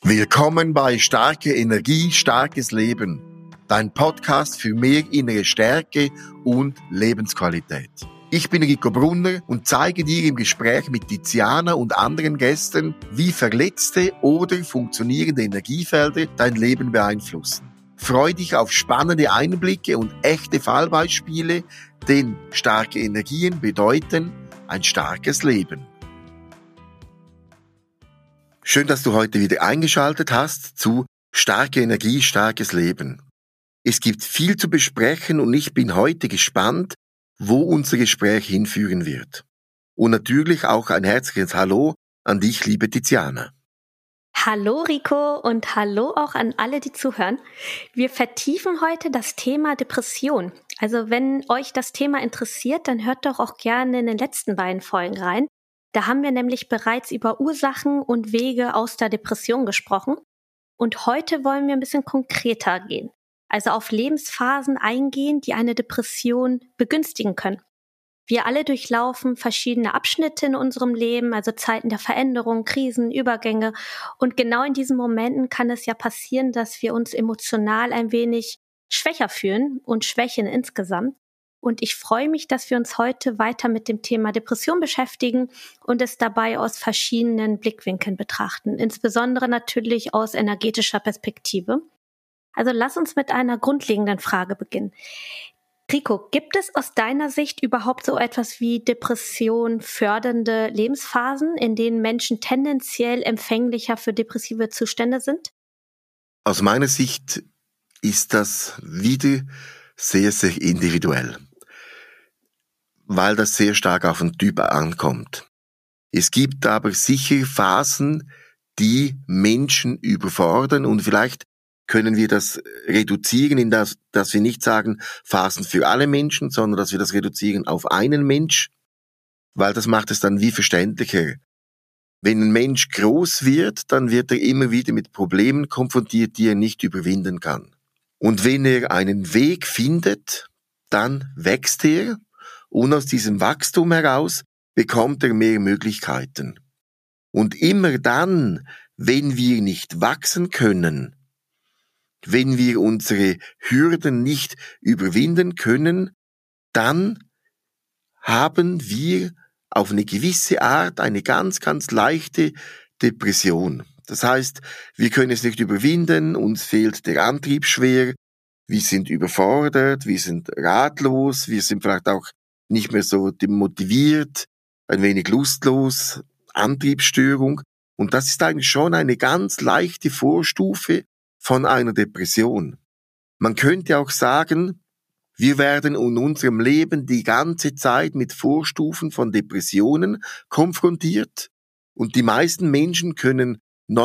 Willkommen bei Starke Energie, starkes Leben. Dein Podcast für mehr innere Stärke und Lebensqualität. Ich bin Rico Brunner und zeige dir im Gespräch mit Tiziana und anderen Gästen, wie verletzte oder funktionierende Energiefelder dein Leben beeinflussen. Freu dich auf spannende Einblicke und echte Fallbeispiele, denn starke Energien bedeuten ein starkes Leben. Schön, dass du heute wieder eingeschaltet hast zu Starke Energie, starkes Leben. Es gibt viel zu besprechen und ich bin heute gespannt, wo unser Gespräch hinführen wird. Und natürlich auch ein herzliches Hallo an dich, liebe Tiziana. Hallo Rico und hallo auch an alle, die zuhören. Wir vertiefen heute das Thema Depression. Also wenn euch das Thema interessiert, dann hört doch auch gerne in den letzten beiden Folgen rein. Da haben wir nämlich bereits über Ursachen und Wege aus der Depression gesprochen. Und heute wollen wir ein bisschen konkreter gehen. Also auf Lebensphasen eingehen, die eine Depression begünstigen können. Wir alle durchlaufen verschiedene Abschnitte in unserem Leben, also Zeiten der Veränderung, Krisen, Übergänge. Und genau in diesen Momenten kann es ja passieren, dass wir uns emotional ein wenig schwächer fühlen und schwächen insgesamt. Und ich freue mich, dass wir uns heute weiter mit dem Thema Depression beschäftigen und es dabei aus verschiedenen Blickwinkeln betrachten, insbesondere natürlich aus energetischer Perspektive. Also lass uns mit einer grundlegenden Frage beginnen. Rico, gibt es aus deiner Sicht überhaupt so etwas wie Depression fördernde Lebensphasen, in denen Menschen tendenziell empfänglicher für depressive Zustände sind? Aus meiner Sicht ist das wieder sehr, sehr individuell, weil das sehr stark auf den Typ ankommt. Es gibt aber sicher Phasen, die Menschen überfordern und vielleicht können wir das reduzieren, in das, dass wir nicht sagen Phasen für alle Menschen, sondern dass wir das reduzieren auf einen Mensch, weil das macht es dann wie verständlicher. Wenn ein Mensch groß wird, dann wird er immer wieder mit Problemen konfrontiert, die er nicht überwinden kann. Und wenn er einen Weg findet, dann wächst er und aus diesem Wachstum heraus bekommt er mehr Möglichkeiten. Und immer dann, wenn wir nicht wachsen können, wenn wir unsere Hürden nicht überwinden können, dann haben wir auf eine gewisse Art eine ganz, ganz leichte Depression. Das heißt, wir können es nicht überwinden, uns fehlt der Antrieb schwer, wir sind überfordert, wir sind ratlos, wir sind vielleicht auch nicht mehr so motiviert, ein wenig lustlos, Antriebsstörung. Und das ist eigentlich schon eine ganz leichte Vorstufe von einer Depression. Man könnte auch sagen, wir werden in unserem Leben die ganze Zeit mit Vorstufen von Depressionen konfrontiert und die meisten Menschen können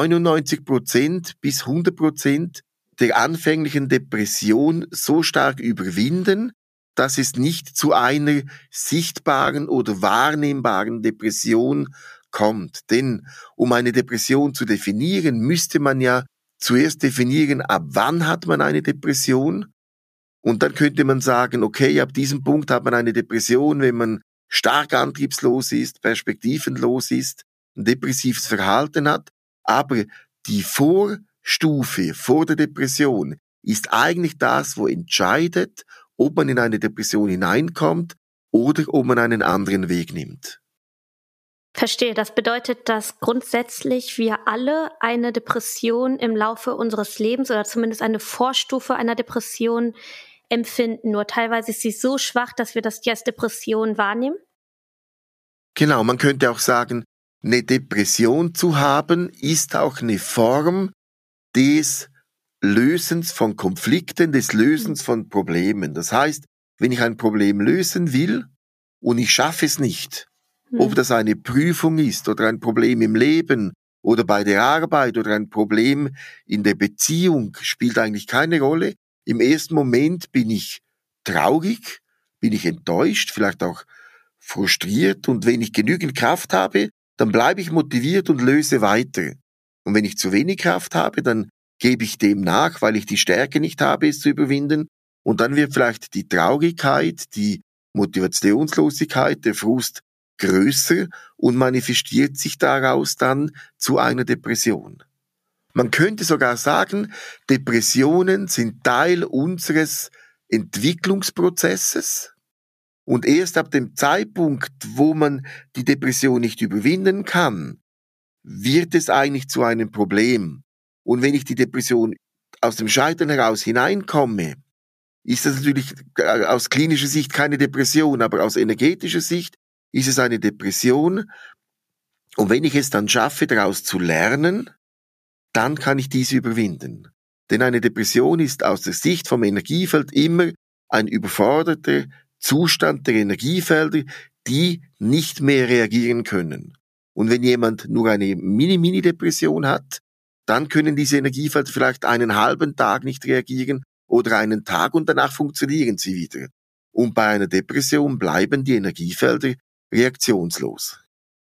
99% bis 100% der anfänglichen Depression so stark überwinden, dass es nicht zu einer sichtbaren oder wahrnehmbaren Depression kommt. Denn um eine Depression zu definieren, müsste man ja zuerst definieren, ab wann hat man eine Depression. Und dann könnte man sagen, okay, ab diesem Punkt hat man eine Depression, wenn man stark antriebslos ist, perspektivenlos ist, ein depressives Verhalten hat. Aber die Vorstufe vor der Depression ist eigentlich das, wo entscheidet, ob man in eine Depression hineinkommt oder ob man einen anderen Weg nimmt. Verstehe, das bedeutet, dass grundsätzlich wir alle eine Depression im Laufe unseres Lebens oder zumindest eine Vorstufe einer Depression empfinden. Nur teilweise ist sie so schwach, dass wir das als Depression wahrnehmen. Genau, man könnte auch sagen, eine Depression zu haben, ist auch eine Form des Lösens von Konflikten, des Lösens von Problemen. Das heißt, wenn ich ein Problem lösen will und ich schaffe es nicht, ob das eine Prüfung ist oder ein Problem im Leben oder bei der Arbeit oder ein Problem in der Beziehung, spielt eigentlich keine Rolle. Im ersten Moment bin ich traurig, bin ich enttäuscht, vielleicht auch frustriert und wenn ich genügend Kraft habe, dann bleibe ich motiviert und löse weiter. Und wenn ich zu wenig Kraft habe, dann gebe ich dem nach, weil ich die Stärke nicht habe, es zu überwinden. Und dann wird vielleicht die Traurigkeit, die Motivationslosigkeit, der Frust größer und manifestiert sich daraus dann zu einer Depression. Man könnte sogar sagen, Depressionen sind Teil unseres Entwicklungsprozesses. Und erst ab dem Zeitpunkt, wo man die Depression nicht überwinden kann, wird es eigentlich zu einem Problem. Und wenn ich die Depression aus dem Scheitern heraus hineinkomme, ist das natürlich aus klinischer Sicht keine Depression, aber aus energetischer Sicht ist es eine Depression. Und wenn ich es dann schaffe, daraus zu lernen, dann kann ich diese überwinden. Denn eine Depression ist aus der Sicht vom Energiefeld immer ein überforderter Zustand der Energiefelder, die nicht mehr reagieren können. Und wenn jemand nur eine Mini-Depression hat, dann können diese Energiefelder vielleicht einen halben Tag nicht reagieren oder einen Tag und danach funktionieren sie wieder. Und bei einer Depression bleiben die Energiefelder reaktionslos.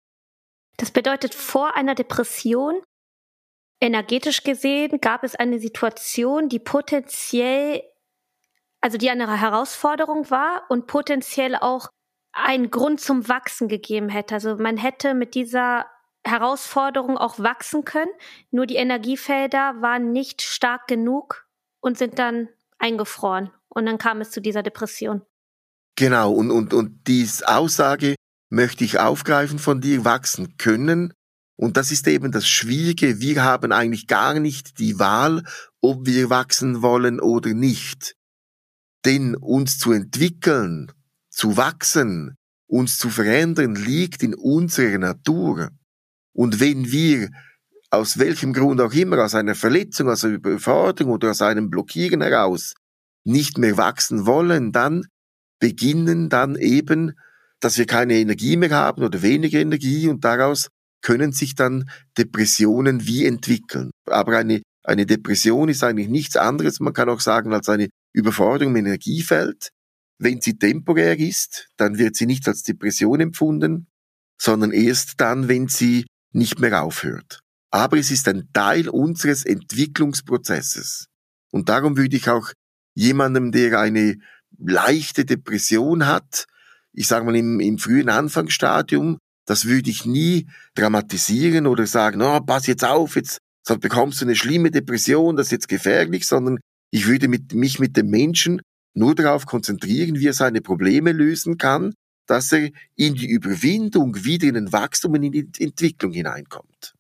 Das bedeutet, vor einer Depression, energetisch gesehen, gab es eine Situation, die potenziell, also die eine Herausforderung war und potenziell auch einen Grund zum Wachsen gegeben hätte. Also man hätte mit dieser Herausforderung auch wachsen können, nur die Energiefelder waren nicht stark genug und sind dann eingefroren. Und dann kam es zu dieser Depression. Genau, und diese Aussage möchte ich aufgreifen von dir, wachsen können. Und das ist eben das Schwierige. Wir haben eigentlich gar nicht die Wahl, ob wir wachsen wollen oder nicht. Denn uns zu entwickeln, zu wachsen, uns zu verändern, liegt in unserer Natur. Und wenn wir aus welchem Grund auch immer, aus einer Verletzung, aus einer Überforderung oder aus einem Blockieren heraus nicht mehr wachsen wollen, dann beginnen dann eben, dass wir keine Energie mehr haben oder weniger Energie und daraus können sich dann Depressionen wie entwickeln. Aber eine Depression ist eigentlich nichts anderes, man kann auch sagen, als eine Überforderung im Energiefeld. Wenn sie temporär ist, dann wird sie nicht als Depression empfunden, sondern erst dann, wenn sie nicht mehr aufhört. Aber es ist ein Teil unseres Entwicklungsprozesses. Und darum würde ich auch jemandem, der eine leichte Depression hat, ich sage mal im frühen Anfangsstadium, das würde ich nie dramatisieren oder sagen, pass jetzt auf, jetzt bekommst du eine schlimme Depression, das ist jetzt gefährlich, sondern ich würde mich mit dem Menschen nur darauf konzentrieren, wie er seine Probleme lösen kann, dass er in die Überwindung, wieder in den Wachstum und in die Entwicklung hineinkommt.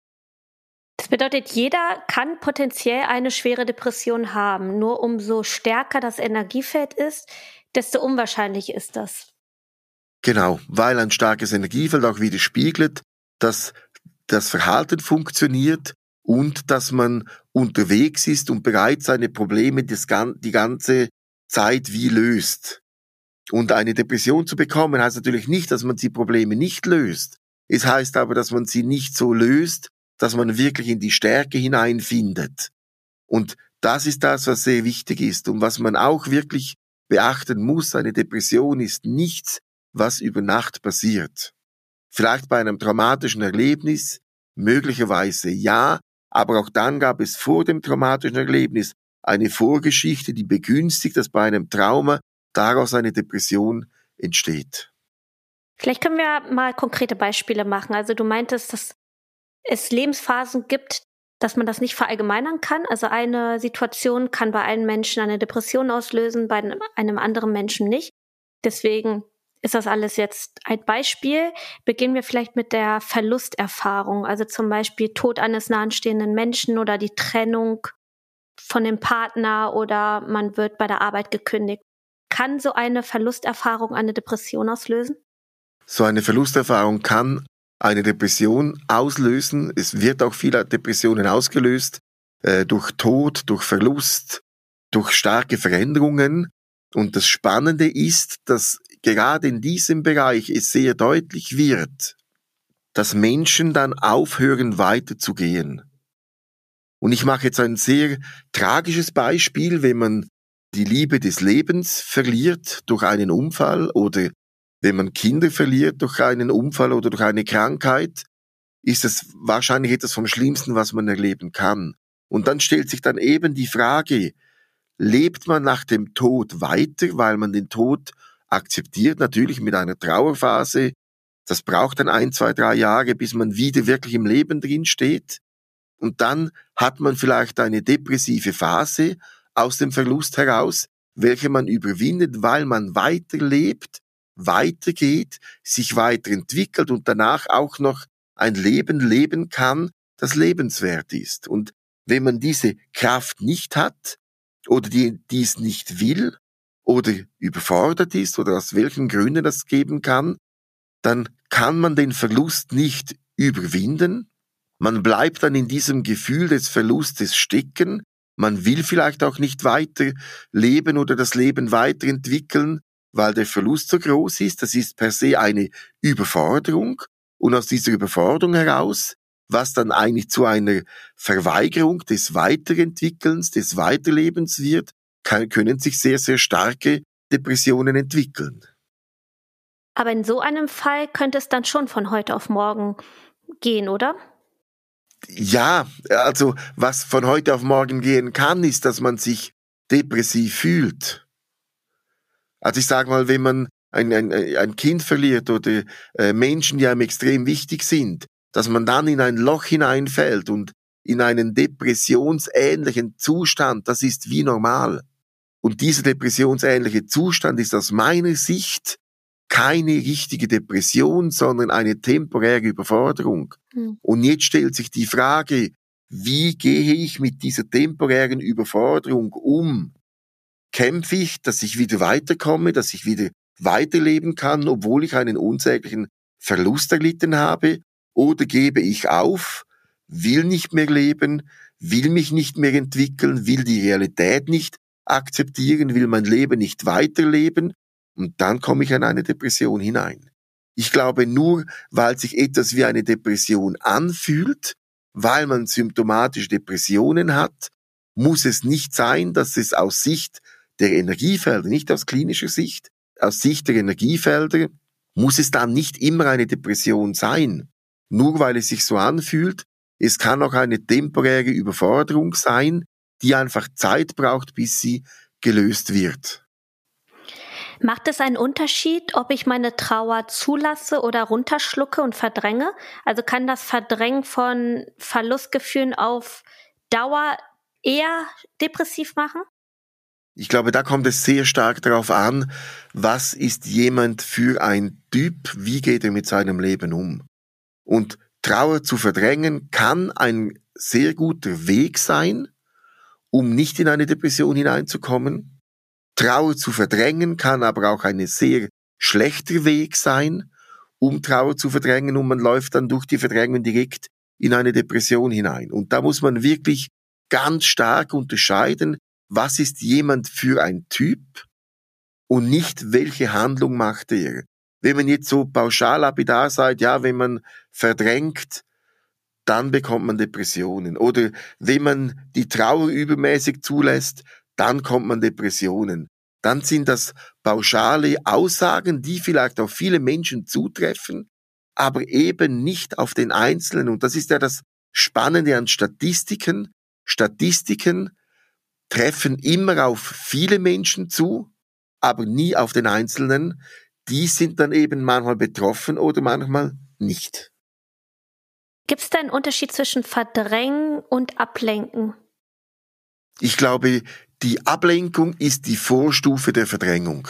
Das bedeutet, jeder kann potenziell eine schwere Depression haben. Nur umso stärker das Energiefeld ist, desto unwahrscheinlich ist das. Genau, weil ein starkes Energiefeld auch widerspiegelt, dass das Verhalten funktioniert und dass man unterwegs ist und bereits seine Probleme die ganze Zeit wie löst. Und eine Depression zu bekommen heißt natürlich nicht, dass man die Probleme nicht löst. Es heißt aber, dass man sie nicht so löst, dass man wirklich in die Stärke hineinfindet. Und das ist das, was sehr wichtig ist und was man auch wirklich beachten muss. Eine Depression ist nichts, was über Nacht passiert. Vielleicht bei einem traumatischen Erlebnis, möglicherweise ja, aber auch dann gab es vor dem traumatischen Erlebnis eine Vorgeschichte, die begünstigt, dass bei einem Trauma daraus eine Depression entsteht. Vielleicht können wir mal konkrete Beispiele machen. Also du meintest, dass es Lebensphasen gibt, dass man das nicht verallgemeinern kann. Also eine Situation kann bei einem Menschen eine Depression auslösen, bei einem anderen Menschen nicht. Deswegen ist das alles jetzt ein Beispiel. Beginnen wir vielleicht mit der Verlusterfahrung, also zum Beispiel Tod eines nahestehenden Menschen oder die Trennung von dem Partner oder man wird bei der Arbeit gekündigt. Kann so eine Verlusterfahrung eine Depression auslösen? So eine Verlusterfahrung kann eine Depression auslösen. Es wird auch viele Depressionen ausgelöst durch Tod, durch Verlust, durch starke Veränderungen. Und das Spannende ist, dass gerade in diesem Bereich es sehr deutlich wird, dass Menschen dann aufhören, weiterzugehen. Und ich mache jetzt ein sehr tragisches Beispiel, wenn man die Liebe des Lebens verliert durch einen Unfall oder wenn man Kinder verliert durch einen Unfall oder durch eine Krankheit, ist es wahrscheinlich etwas vom Schlimmsten, was man erleben kann. Und dann stellt sich dann eben die Frage, lebt man nach dem Tod weiter, weil man den Tod akzeptiert, natürlich mit einer Trauerphase. Das braucht dann 1, 2, 3 Jahre, bis man wieder wirklich im Leben drin steht. Und dann hat man vielleicht eine depressive Phase aus dem Verlust heraus, welche man überwindet, weil man weiterlebt, weitergeht, sich weiterentwickelt und danach auch noch ein Leben leben kann, das lebenswert ist. Und wenn man diese Kraft nicht hat oder dies nicht will oder überfordert ist oder aus welchen Gründen das geben kann, dann kann man den Verlust nicht überwinden. Man bleibt dann in diesem Gefühl des Verlustes stecken. Man will vielleicht auch nicht weiter leben oder das Leben weiterentwickeln, weil der Verlust so groß ist. Das ist per se eine Überforderung. Und aus dieser Überforderung heraus, was dann eigentlich zu einer Verweigerung des Weiterentwickelns, des Weiterlebens wird, können sich sehr, sehr starke Depressionen entwickeln. Aber in so einem Fall könnte es dann schon von heute auf morgen gehen, oder? Ja, also was von heute auf morgen gehen kann, ist, dass man sich depressiv fühlt. Also ich sage mal, wenn man ein Kind verliert oder Menschen, die einem extrem wichtig sind, dass man dann in ein Loch hineinfällt und in einen depressionsähnlichen Zustand, das ist wie normal. Und dieser depressionsähnliche Zustand ist aus meiner Sicht keine richtige Depression, sondern eine temporäre Überforderung. Und jetzt stellt sich die Frage, wie gehe ich mit dieser temporären Überforderung um? Kämpfe ich, dass ich wieder weiterkomme, dass ich wieder weiterleben kann, obwohl ich einen unsäglichen Verlust erlitten habe? Oder gebe ich auf, will nicht mehr leben, will mich nicht mehr entwickeln, will die Realität nicht akzeptieren, will mein Leben nicht weiterleben? Und dann komme ich an eine Depression hinein. Ich glaube, nur weil sich etwas wie eine Depression anfühlt, weil man symptomatische Depressionen hat, muss es nicht sein, dass es aus Sicht der Energiefelder, nicht aus klinischer Sicht, aus Sicht der Energiefelder, muss es dann nicht immer eine Depression sein. Nur weil es sich so anfühlt, es kann auch eine temporäre Überforderung sein, die einfach Zeit braucht, bis sie gelöst wird. Macht es einen Unterschied, ob ich meine Trauer zulasse oder runterschlucke und verdränge? Also kann das Verdrängen von Verlustgefühlen auf Dauer eher depressiv machen? Ich glaube, da kommt es sehr stark darauf an, was ist jemand für ein Typ, wie geht er mit seinem Leben um. Und Trauer zu verdrängen kann ein sehr guter Weg sein, um nicht in eine Depression hineinzukommen. Trauer zu verdrängen kann aber auch ein sehr schlechter Weg sein, um Trauer zu verdrängen, und man läuft dann durch die Verdrängung direkt in eine Depression hinein. Und da muss man wirklich ganz stark unterscheiden, was ist jemand für ein Typ und nicht, welche Handlung macht er. Wenn man jetzt so pauschal lapidar sagt, ja, wenn man verdrängt, dann bekommt man Depressionen. Oder wenn man die Trauer übermäßig zulässt, dann kommt man Depressionen. Dann sind das pauschale Aussagen, die vielleicht auf viele Menschen zutreffen, aber eben nicht auf den Einzelnen. Und das ist ja das Spannende an Statistiken. Statistiken treffen immer auf viele Menschen zu, aber nie auf den Einzelnen. Die sind dann eben manchmal betroffen oder manchmal nicht. Gibt es da einen Unterschied zwischen Verdrängen und Ablenken? Ich glaube, die Ablenkung ist die Vorstufe der Verdrängung.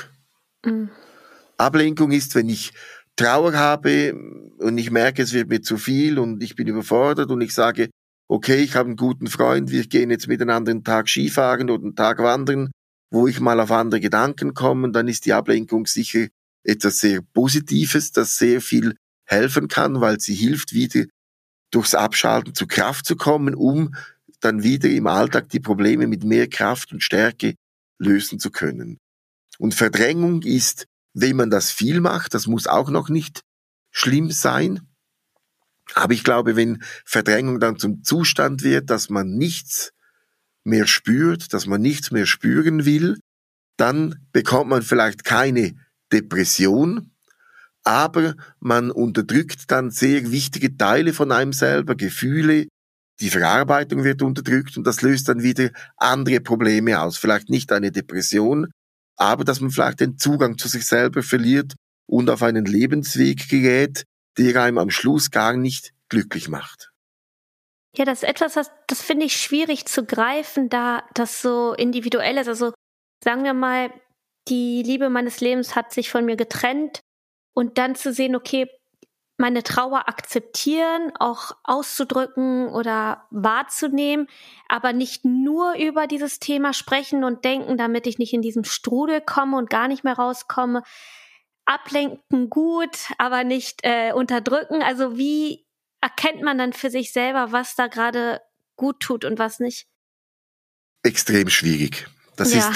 Ablenkung ist, wenn ich Trauer habe und ich merke, es wird mir zu viel und ich bin überfordert und ich sage, okay, ich habe einen guten Freund, wir gehen jetzt miteinander einen Tag Skifahren oder einen Tag wandern, wo ich mal auf andere Gedanken komme, dann ist die Ablenkung sicher etwas sehr Positives, das sehr viel helfen kann, weil sie hilft, wieder durchs Abschalten zur Kraft zu kommen, um dann wieder im Alltag die Probleme mit mehr Kraft und Stärke lösen zu können. Und Verdrängung ist, wenn man das viel macht, das muss auch noch nicht schlimm sein. Aber ich glaube, wenn Verdrängung dann zum Zustand wird, dass man nichts mehr spürt, dass man nichts mehr spüren will, dann bekommt man vielleicht keine Depression, aber man unterdrückt dann sehr wichtige Teile von einem selber, Gefühle, die Verarbeitung wird unterdrückt und das löst dann wieder andere Probleme aus. Vielleicht nicht eine Depression, aber dass man vielleicht den Zugang zu sich selber verliert und auf einen Lebensweg gerät, der einem am Schluss gar nicht glücklich macht. Ja, das ist etwas, das finde ich schwierig zu greifen, da das so individuell ist. Also sagen wir mal, die Liebe meines Lebens hat sich von mir getrennt und dann zu sehen, okay, meine Trauer akzeptieren, auch auszudrücken oder wahrzunehmen, aber nicht nur über dieses Thema sprechen und denken, damit ich nicht in diesen Strudel komme und gar nicht mehr rauskomme. Ablenken gut, aber nicht unterdrücken. Also wie erkennt man dann für sich selber, was da gerade gut tut und was nicht? Extrem schwierig. Das Ja. ist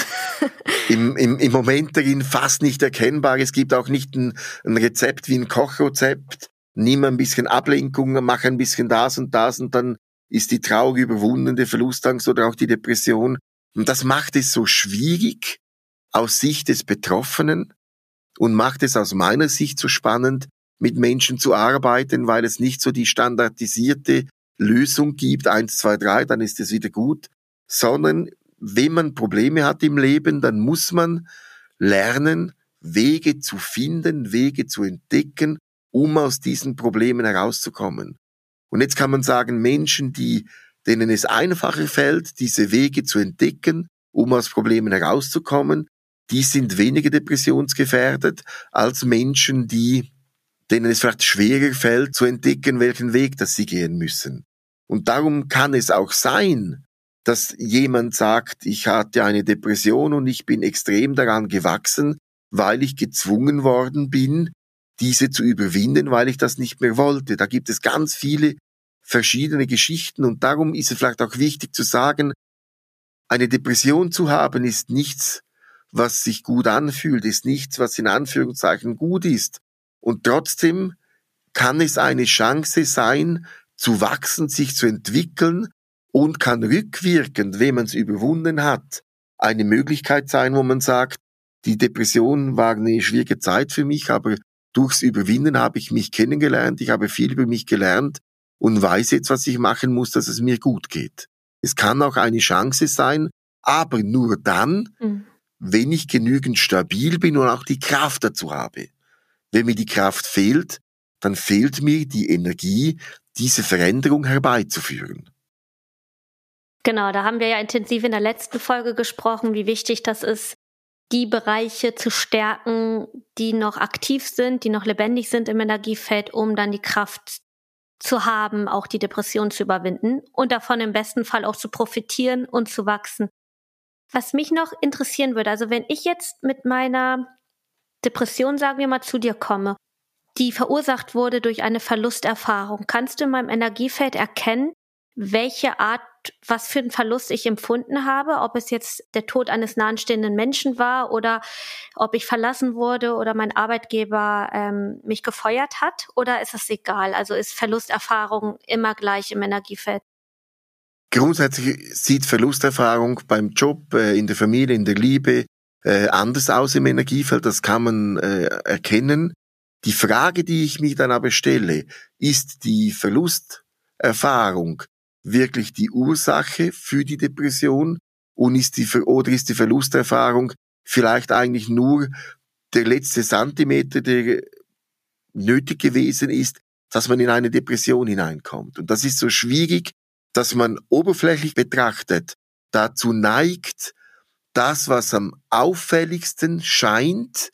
im Moment darin fast nicht erkennbar. Es gibt auch nicht ein Rezept wie ein Kochrezept. Nimm ein bisschen Ablenkung, mach ein bisschen das und dann ist die Trauer überwunden, der Verlustangst oder auch die Depression. Und das macht es so schwierig aus Sicht des Betroffenen und macht es aus meiner Sicht so spannend, mit Menschen zu arbeiten, weil es nicht so die standardisierte Lösung gibt, 1, 2, 3, dann ist es wieder gut, sondern wenn man Probleme hat im Leben, dann muss man lernen, Wege zu finden, Wege zu entdecken, um aus diesen Problemen herauszukommen. Und jetzt kann man sagen, Menschen, denen es einfacher fällt, diese Wege zu entdecken, um aus Problemen herauszukommen, die sind weniger depressionsgefährdet als Menschen, denen es vielleicht schwerer fällt, zu entdecken, welchen Weg das sie gehen müssen. Und darum kann es auch sein, dass jemand sagt, ich hatte eine Depression und ich bin extrem daran gewachsen, weil ich gezwungen worden bin, diese zu überwinden, weil ich das nicht mehr wollte. Da gibt es ganz viele verschiedene Geschichten und darum ist es vielleicht auch wichtig zu sagen, eine Depression zu haben ist nichts, was sich gut anfühlt, ist nichts, was in Anführungszeichen gut ist. Und trotzdem kann es eine Chance sein, zu wachsen, sich zu entwickeln und kann rückwirkend, wenn man es überwunden hat, eine Möglichkeit sein, wo man sagt, die Depression war eine schwierige Zeit für mich, aber durchs Überwinden habe ich mich kennengelernt, ich habe viel über mich gelernt und weiß jetzt, was ich machen muss, dass es mir gut geht. Es kann auch eine Chance sein, aber nur dann, wenn ich genügend stabil bin und auch die Kraft dazu habe. Wenn mir die Kraft fehlt, dann fehlt mir die Energie, diese Veränderung herbeizuführen. Genau, da haben wir ja intensiv in der letzten Folge gesprochen, wie wichtig das ist, die Bereiche zu stärken, die noch aktiv sind, die noch lebendig sind im Energiefeld, um dann die Kraft zu haben, auch die Depression zu überwinden und davon im besten Fall auch zu profitieren und zu wachsen. Was mich noch interessieren würde, also wenn ich jetzt mit meiner Depression, sagen wir mal, zu dir komme, die verursacht wurde durch eine Verlusterfahrung, kannst du in meinem Energiefeld erkennen, welche Art, was für einen Verlust ich empfunden habe, ob es jetzt der Tod eines nahestehenden Menschen war oder ob ich verlassen wurde oder mein Arbeitgeber mich gefeuert hat, oder ist das egal? Also ist Verlusterfahrung immer gleich im Energiefeld? Grundsätzlich sieht Verlusterfahrung beim Job, in der Familie, in der Liebe anders aus im Energiefeld, das kann man erkennen. Die Frage, die ich mir dann aber stelle, ist die Verlusterfahrung wirklich die Ursache für die Depression und ist die Verlusterfahrung vielleicht eigentlich nur der letzte Zentimeter, der nötig gewesen ist, dass man in eine Depression hineinkommt. Und das ist so schwierig, dass man oberflächlich betrachtet dazu neigt, das, was am auffälligsten scheint,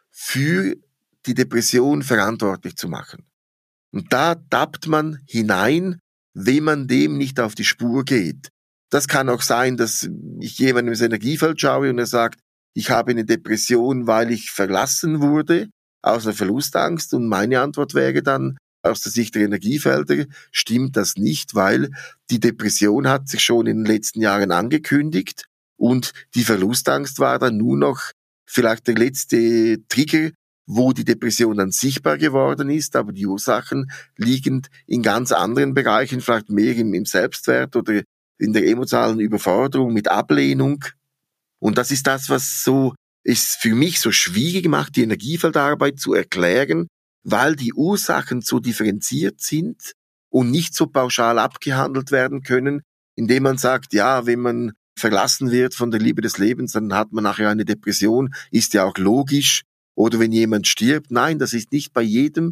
für die Depression verantwortlich zu machen. Und da tappt man hinein, wenn man dem nicht auf die Spur geht. Das kann auch sein, dass ich jemandem ins Energiefeld schaue und er sagt, ich habe eine Depression, weil ich verlassen wurde, aus einer Verlustangst. Und meine Antwort wäre dann, aus der Sicht der Energiefelder stimmt das nicht, weil die Depression hat sich schon in den letzten Jahren angekündigt und die Verlustangst war dann nur noch vielleicht der letzte Trigger, wo die Depression dann sichtbar geworden ist, aber die Ursachen liegen in ganz anderen Bereichen, vielleicht mehr im Selbstwert oder in der emotionalen Überforderung mit Ablehnung. Und das ist das, was so ist für mich so schwierig macht, die Energiefeldarbeit zu erklären, weil die Ursachen so differenziert sind und nicht so pauschal abgehandelt werden können, indem man sagt, ja, wenn man verlassen wird von der Liebe des Lebens, dann hat man nachher eine Depression, ist ja auch logisch. Oder wenn jemand stirbt, nein, das ist nicht bei jedem,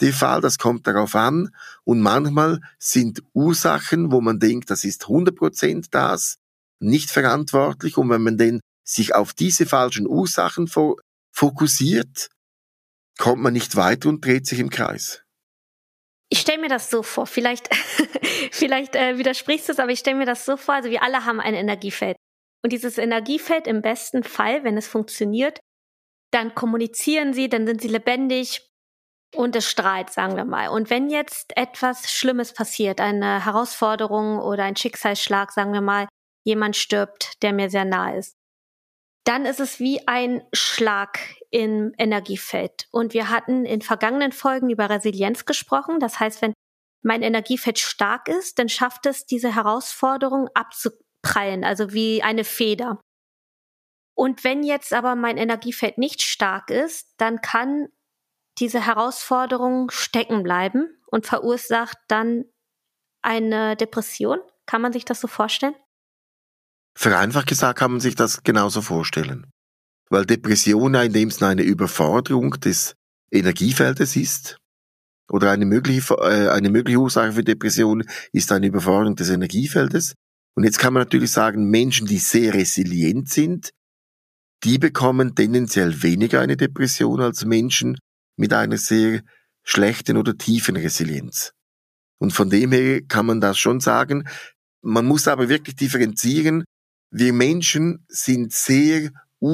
der Fall, das kommt darauf an. Und manchmal sind Ursachen, wo man denkt, das ist 100% das, nicht verantwortlich. Und wenn man denn sich auf diese falschen Ursachen fokussiert, kommt man nicht weiter und dreht sich im Kreis. Ich stelle mir das so vor, vielleicht widersprichst du es, aber ich stelle mir das so vor, also wir alle haben ein Energiefeld. Und dieses Energiefeld im besten Fall, wenn es funktioniert, dann kommunizieren sie, dann sind sie lebendig und es strahlt, sagen wir mal. Und wenn jetzt etwas Schlimmes passiert, eine Herausforderung oder ein Schicksalsschlag, sagen wir mal, jemand stirbt, der mir sehr nahe ist, dann ist es wie ein Schlag im Energiefeld. Und wir hatten in vergangenen Folgen über Resilienz gesprochen. Das heißt, wenn mein Energiefeld stark ist, dann schafft es, diese Herausforderung abzuprallen, also wie eine Feder. Und wenn jetzt aber mein Energiefeld nicht stark ist, dann kann diese Herausforderung stecken bleiben und verursacht dann eine Depression. Kann man sich das so vorstellen? Vereinfacht gesagt kann man sich das genauso vorstellen. Weil Depression ja in dem Sinne eine Überforderung des Energiefeldes ist. Oder eine mögliche Ursache für Depression ist eine Überforderung des Energiefeldes. Und jetzt kann man natürlich sagen, Menschen, die sehr resilient sind, die bekommen tendenziell weniger eine Depression als Menschen mit einer sehr schlechten oder tiefen Resilienz. Und von dem her kann man das schon sagen. Man muss aber wirklich differenzieren. Wir Menschen sind sehr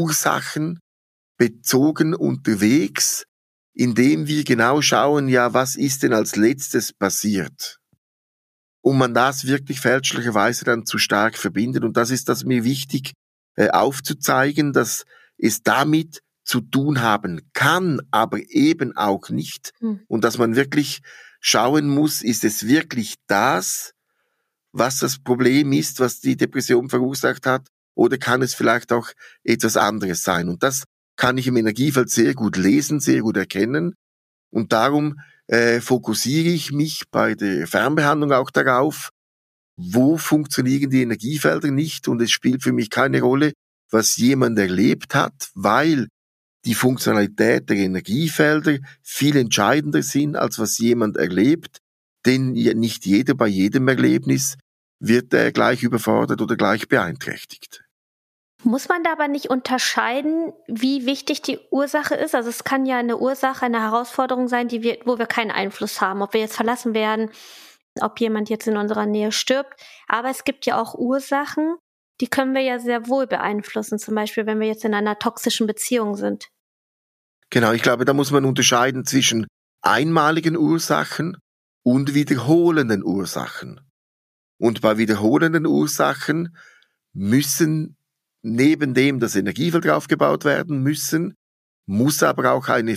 ursachenbezogen unterwegs, indem wir genau schauen, ja, was ist denn als letztes passiert? Und man das wirklich fälschlicherweise dann zu stark verbindet. Und das ist das mir wichtig aufzuzeigen, dass es damit zu tun haben kann, aber eben auch nicht. Und dass man wirklich schauen muss, ist es wirklich das, was das Problem ist, was die Depression verursacht hat, oder kann es vielleicht auch etwas anderes sein? Und das kann ich im Energiefeld sehr gut lesen, sehr gut erkennen. Und darum fokussiere ich mich bei der Fernbehandlung auch darauf, wo funktionieren die Energiefelder nicht. Und es spielt für mich keine Rolle, was jemand erlebt hat, weil die Funktionalität der Energiefelder viel entscheidender sind, als was jemand erlebt. Denn nicht jeder bei jedem Erlebnis wird gleich überfordert oder gleich beeinträchtigt. Muss man da aber nicht unterscheiden, wie wichtig die Ursache ist? Also es kann ja eine Ursache, eine Herausforderung sein, wo wir keinen Einfluss haben, ob wir jetzt verlassen werden, ob jemand jetzt in unserer Nähe stirbt. Aber es gibt ja auch Ursachen, die können wir ja sehr wohl beeinflussen. Zum Beispiel, wenn wir jetzt in einer toxischen Beziehung sind. Genau, ich glaube, da muss man unterscheiden zwischen einmaligen Ursachen und wiederholenden Ursachen. Und bei wiederholenden Ursachen müssen neben dem das Energiefeld aufgebaut werden muss aber auch eine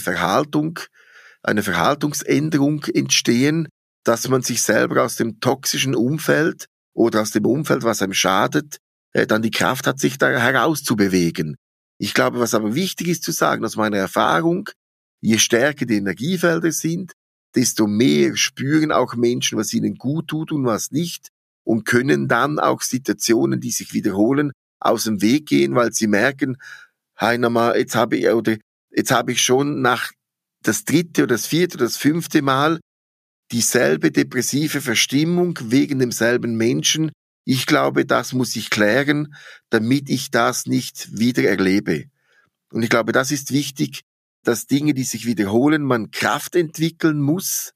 Verhaltungsänderung entstehen, dass man sich selber aus dem toxischen Umfeld oder aus dem Umfeld, was einem schadet, dann die Kraft hat, sich da herauszubewegen. Ich glaube, was aber wichtig ist zu sagen, aus meiner Erfahrung, je stärker die Energiefelder sind, desto mehr spüren auch Menschen, was ihnen gut tut und was nicht, und können dann auch Situationen, die sich wiederholen, aus dem Weg gehen, weil sie merken, jetzt habe ich schon nach das 3. oder das 4. oder das 5. Mal dieselbe depressive Verstimmung wegen demselben Menschen. Ich glaube, das muss ich klären, damit ich das nicht wieder erlebe. Und ich glaube, das ist wichtig, dass Dinge, die sich wiederholen, man Kraft entwickeln muss,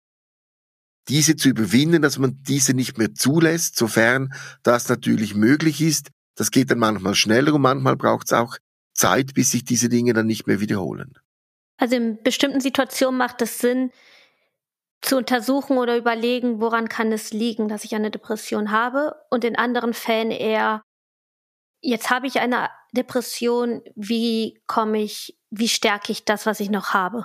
diese zu überwinden, dass man diese nicht mehr zulässt, sofern das natürlich möglich ist. Das geht dann manchmal schneller und manchmal braucht es auch Zeit, bis sich diese Dinge dann nicht mehr wiederholen. Also in bestimmten Situationen macht es Sinn, zu untersuchen oder überlegen, woran kann es liegen, dass ich eine Depression habe, und in anderen Fällen eher, jetzt habe ich eine Depression, wie stärke ich das, was ich noch habe?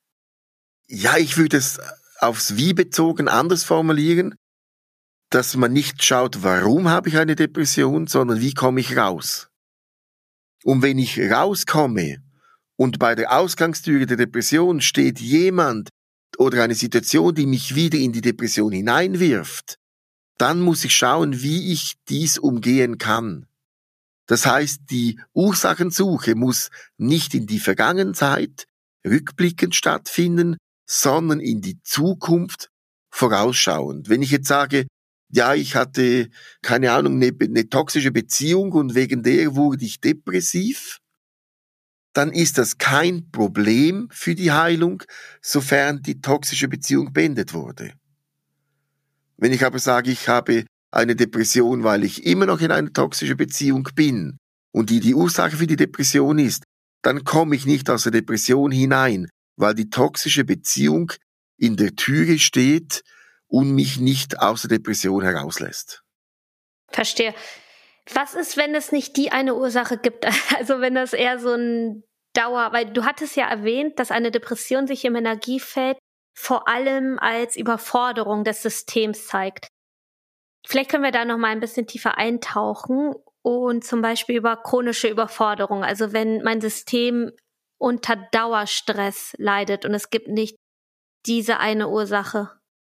Ja, ich würde es aufs Wie bezogen anders formulieren, dass man nicht schaut, warum habe ich eine Depression, sondern wie komme ich raus. Und wenn ich rauskomme und bei der Ausgangstüre der Depression steht jemand oder eine Situation, die mich wieder in die Depression hineinwirft, dann muss ich schauen, wie ich dies umgehen kann. Das heißt, die Ursachensuche muss nicht in die Vergangenheit rückblickend stattfinden, sondern in die Zukunft vorausschauend. Wenn ich jetzt sage, ja, ich hatte, keine Ahnung, eine toxische Beziehung und wegen der wurde ich depressiv, dann ist das kein Problem für die Heilung, sofern die toxische Beziehung beendet wurde. Wenn ich aber sage, ich habe eine Depression, weil ich immer noch in einer toxischen Beziehung bin und die Ursache für die Depression ist, dann komme ich nicht aus der Depression hinein, weil die toxische Beziehung in der Türe steht und mich nicht aus der Depression herauslässt. Verstehe. Was ist, wenn es nicht die eine Ursache gibt? Also wenn das eher so ein weil du hattest ja erwähnt, dass eine Depression sich im Energiefeld vor allem als Überforderung des Systems zeigt. Vielleicht können wir da noch mal ein bisschen tiefer eintauchen und zum Beispiel über chronische Überforderung, also wenn mein System unter Dauerstress leidet und es gibt nicht diese eine Ursache.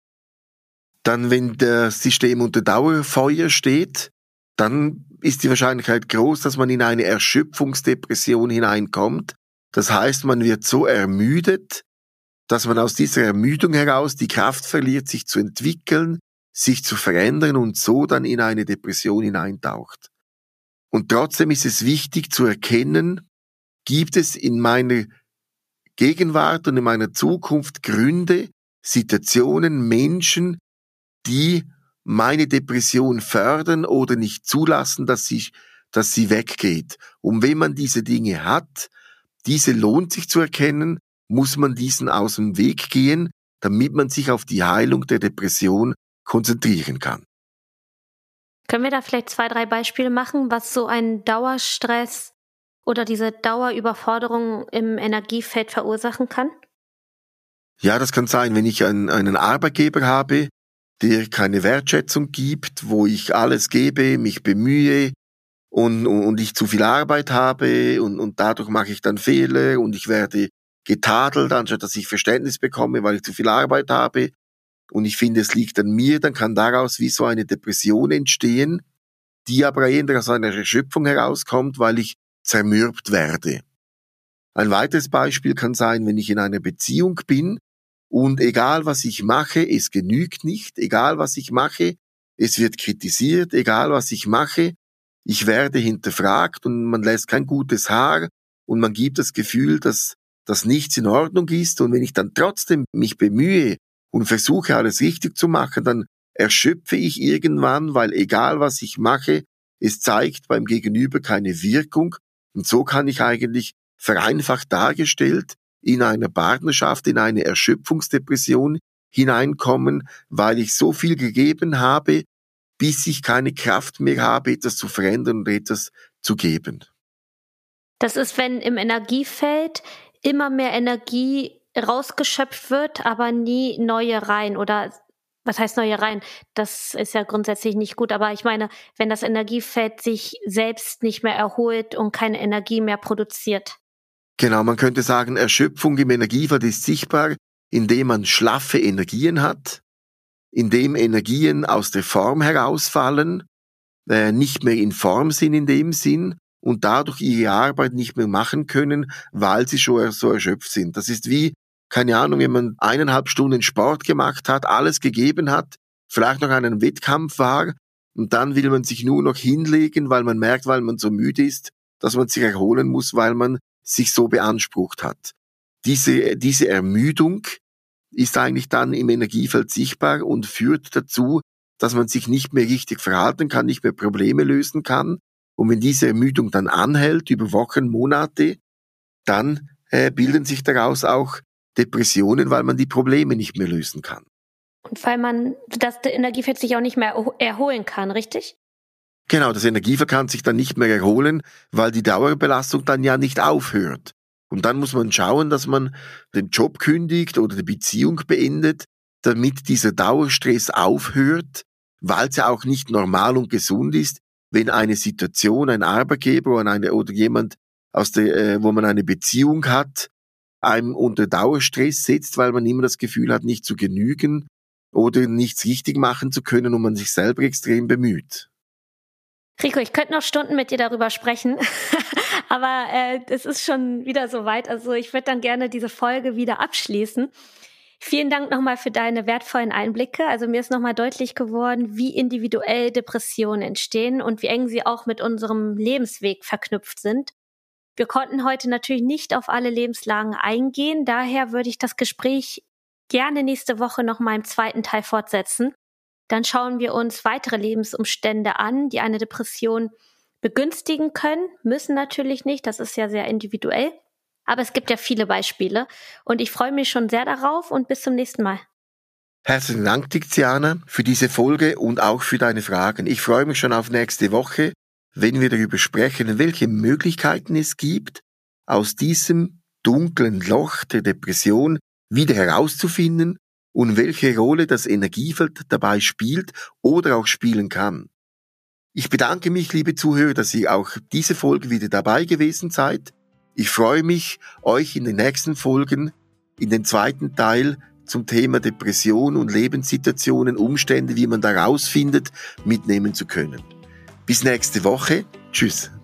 Dann, wenn das System unter Dauerfeuer steht, dann ist die Wahrscheinlichkeit groß, dass man in eine Erschöpfungsdepression hineinkommt. Das heißt, man wird so ermüdet, dass man aus dieser Ermüdung heraus die Kraft verliert, sich zu entwickeln, sich zu verändern und so dann in eine Depression hineintaucht. Und trotzdem ist es wichtig zu erkennen, gibt es in meiner Gegenwart und in meiner Zukunft Gründe, Situationen, Menschen, die meine Depression fördern oder nicht zulassen, dass sie weggeht. Und wenn man diese Dinge hat, diese lohnt sich zu erkennen, muss man diesen aus dem Weg gehen, damit man sich auf die Heilung der Depression konzentrieren kann. Können wir da vielleicht 2, 3 Beispiele machen, was so ein Dauerstress oder diese Dauerüberforderung im Energiefeld verursachen kann? Ja, das kann sein, wenn ich einen Arbeitgeber habe, der keine Wertschätzung gibt, wo ich alles gebe, mich bemühe und ich zu viel Arbeit habe und dadurch mache ich dann Fehler und ich werde getadelt, anstatt dass ich Verständnis bekomme, weil ich zu viel Arbeit habe und ich finde, es liegt an mir, dann kann daraus wie so eine Depression entstehen, die aber eher aus einer Erschöpfung herauskommt, weil ich zermürbt werde. Ein weiteres Beispiel kann sein, wenn ich in einer Beziehung bin und egal was ich mache, es genügt nicht, egal was ich mache, es wird kritisiert, egal was ich mache, ich werde hinterfragt und man lässt kein gutes Haar und man gibt das Gefühl, dass nichts in Ordnung ist und wenn ich dann trotzdem mich bemühe und versuche alles richtig zu machen, dann erschöpfe ich irgendwann, weil egal was ich mache, es zeigt beim Gegenüber keine Wirkung und so kann ich eigentlich vereinfacht dargestellt in einer Partnerschaft, in eine Erschöpfungsdepression hineinkommen, weil ich so viel gegeben habe, bis ich keine Kraft mehr habe, etwas zu verändern und etwas zu geben. Das ist, wenn im Energiefeld immer mehr Energie rausgeschöpft wird, aber nie neue rein. Oder was heißt neue rein? Das ist ja grundsätzlich nicht gut. Aber ich meine, wenn das Energiefeld sich selbst nicht mehr erholt und keine Energie mehr produziert. Genau, man könnte sagen, Erschöpfung im Energiefeld ist sichtbar, indem man schlaffe Energien hat, indem Energien aus der Form herausfallen, nicht mehr in Form sind in dem Sinn und dadurch ihre Arbeit nicht mehr machen können, weil sie schon so erschöpft sind. Das ist wie, keine Ahnung, wenn man 1,5 Stunden Sport gemacht hat, alles gegeben hat, vielleicht noch einen Wettkampf war und dann will man sich nur noch hinlegen, weil man merkt, weil man so müde ist, dass man sich erholen muss, weil man sich so beansprucht hat. Diese Ermüdung ist eigentlich dann im Energiefeld sichtbar und führt dazu, dass man sich nicht mehr richtig verhalten kann, nicht mehr Probleme lösen kann. Und wenn diese Ermüdung dann anhält, über Wochen, Monate, dann bilden sich daraus auch Depressionen, weil man die Probleme nicht mehr lösen kann. Und weil das Energiefeld sich auch nicht mehr erholen kann, richtig? Genau, das Energiefeld kann sich dann nicht mehr erholen, weil die Dauerbelastung dann ja nicht aufhört. Und dann muss man schauen, dass man den Job kündigt oder die Beziehung beendet, damit dieser Dauerstress aufhört, weil es ja auch nicht normal und gesund ist, wenn eine Situation, ein Arbeitgeber oder jemand, wo man eine Beziehung hat, einem unter Dauerstress setzt, weil man immer das Gefühl hat, nicht zu genügen oder nichts richtig machen zu können und man sich selber extrem bemüht. Rico, ich könnte noch Stunden mit dir darüber sprechen, aber es ist schon wieder soweit. Also ich würde dann gerne diese Folge wieder abschließen. Vielen Dank nochmal für deine wertvollen Einblicke. Also mir ist nochmal deutlich geworden, wie individuell Depressionen entstehen und wie eng sie auch mit unserem Lebensweg verknüpft sind. Wir konnten heute natürlich nicht auf alle Lebenslagen eingehen. Daher würde ich das Gespräch gerne nächste Woche nochmal im zweiten Teil fortsetzen. Dann schauen wir uns weitere Lebensumstände an, die eine Depression begünstigen können, müssen natürlich nicht. Das ist ja sehr individuell. Aber es gibt ja viele Beispiele und ich freue mich schon sehr darauf und bis zum nächsten Mal. Herzlichen Dank, Tiziana, für diese Folge und auch für deine Fragen. Ich freue mich schon auf nächste Woche, wenn wir darüber sprechen, welche Möglichkeiten es gibt, aus diesem dunklen Loch der Depression wieder herauszufinden und welche Rolle das Energiefeld dabei spielt oder auch spielen kann. Ich bedanke mich, liebe Zuhörer, dass ihr auch diese Folge wieder dabei gewesen seid. Ich freue mich, euch in den nächsten Folgen, in den zweiten Teil zum Thema Depression und Lebenssituationen, Umstände, wie man da rausfindet, mitnehmen zu können. Bis nächste Woche. Tschüss.